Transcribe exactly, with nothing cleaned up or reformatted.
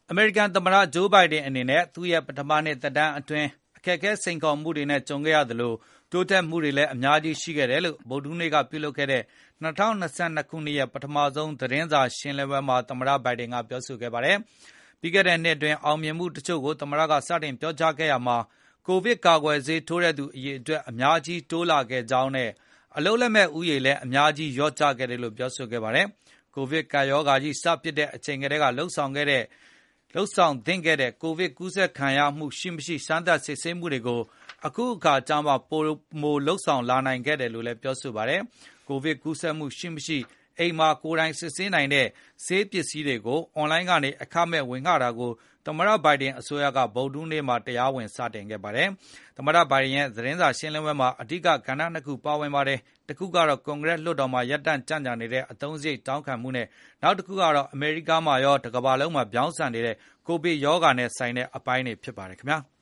အမေရိကန်သမ္မတဂျိုးဘိုင်ဒန်အနေနဲ့သူ့ရဲ့ပထမနှစ်သက်တမ်းအတွင်းအခက်အခဲစိန်ခေါ်မှုတွေနဲ့ကြုံခဲ့ရသလိုတိုးတက်မှုတွေလည်းအများကြီးရှိခဲ့တယ်လို့ဗုဒ္ဓဟူးနေ့ကပြုလုပ်ခဲ့တဲ့၂၀၂၂ ခုနှစ်ရဲ့ပထမဆုံးသတင်းစာရှင်းလင်းပွဲမှာသမ္မတဘိုင်ဒန်ကပြောဆိုခဲ့ပါတယ်။ပြီးခဲ့တဲ့နှစ်အတွင်းအောင်မြင်မှုတချို့ကိုသမ္မတကစတင်ပြောကြားခဲ့ရမှာကိုဗစ်ကာကွယ်ဆေးထိုးတဲ့သူအရေအတွက်အများကြီးတိုးလာခဲ့ကြောင်းနဲ့အလုပ်လက်မဲ့ဥယေလည်းအများကြီးလျော့ကျခဲ့တယ်လို့ပြောဆိုခဲ့ပါတယ်။ကိုဗစ်ကာရောဂါကြီးစပစ်တဲ့အချိန်ကတည်းကလှုပ်ဆောင်ခဲ့တဲ့လှုပ်ဆောင်သင့်ခဲ့တဲ့ကိုဗစ်ကူးစက်ခံရမှုရှိမရှိစမ်းသပ်စစ်ဆေးမှုတွေကိုအခုအခါကျမှပိုမိုလှုပ်ဆောင်လာနိုင်ခဲ့တယ်လို့လည်းပြောဆိုပါတယ်။ကိုဗစ်ကူးစက်မှုရှိမရှိအိမ်မှာကိုယ်တိုင်စစ်ဆေးနိုင်တဲ့ဆေးပစ္စည်းတွေကိုအွန်လိုင်းကနေအခမဲ့ဝင်ငှတာကိုသမ္မတဘိုင်ဒန်အစိုးရကဗုဒ္ဓဟူးနေ့မှာတရားဝင်စတင်ခဲ့ပါတယ်။သမ္မတဘိုင်ဒန်ရဲ့သတင်းစာရှင်းလင်းပွဲမှာအဓိကကဏ္ဍနှစ်ခုပါဝင်ပါတယ်။တစ်ခုကတော့ကွန်ဂရက်လွှတ်တော်မှာရပ်တန့်ကြံ့ကြာနေတဲ့အသုံးစရိတ်တောင်းခံမှုနဲ့နောက်တစ်ခုကတော့အမေရိကမှာရောတကမ္ဘာလုံးမှာပြောင်းဆန်နေတဲ့ကိုဗစ်ရောဂါနဲ့ဆိုင်တဲ့အပိုင်းတွေဖြစ်ပါတယ်ခင်ဗျာ။